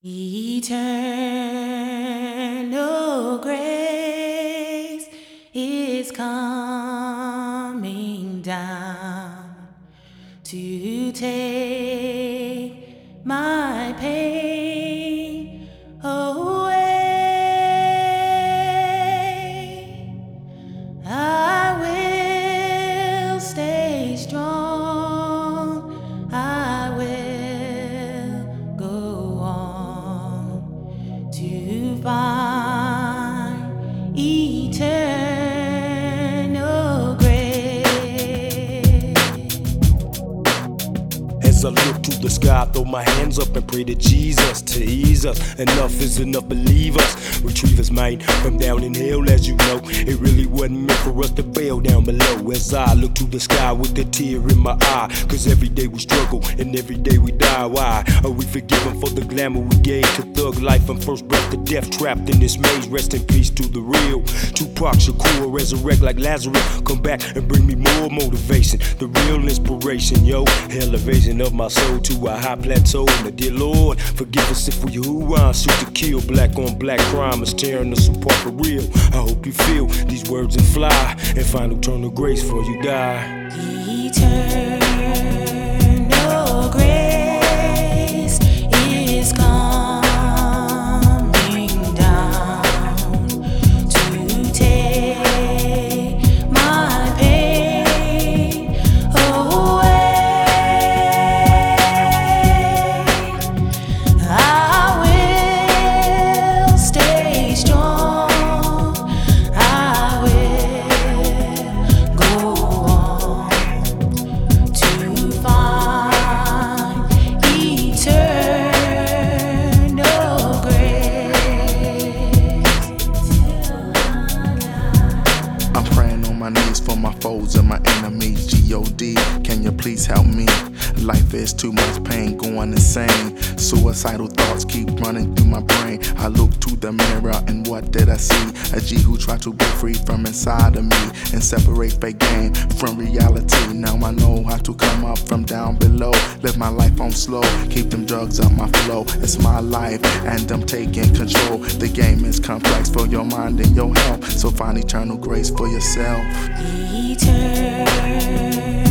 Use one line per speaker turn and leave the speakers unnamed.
Eternal grace is coming down to take my pain away. I will stay strong. I will go on to find eternal grace.
As I look to the sky, I throw my hands up and pray to Jesus to ease us. Enough is enough, believe us. Retrieve us, man, from down in hell, as you know. It really wasn't meant for us to fail down below. As I look to the sky with a tear in my eye, cause every day we struggle and every day we die. Why are we forgiven for the glamour we gave to thug life from first breath to death, trapped in this maze? Rest in peace to the real Tupac Shakur, resurrect like Lazarus. Come back and bring me more motivation, the real inspiration, yo. Elevation of my soul to a high plateau. And the dear Lord, forgive us if we who are suit to kill. Black on black crime is tearing us apart for real. I hope you feel these words and fly and find eternal grace before you die.
Eternal grace is coming down to take my pain away. I will stay strong. I will go on to find eternal grace.
I'm praying on my knees for my foes and my enemies. G.O.D. Can you please help me? Life is too much pain, going insane. Suicidal thoughts keep running through my brain. I look to the mirror and what did I see? A G who tried to break free from inside of me and separate fake game from reality. Now I know how to come up from down below. Live my life on slow, keep them drugs on my flow. It's my life and I'm taking control. The game is complex for your mind and your health, so find eternal grace for yourself.
Eternal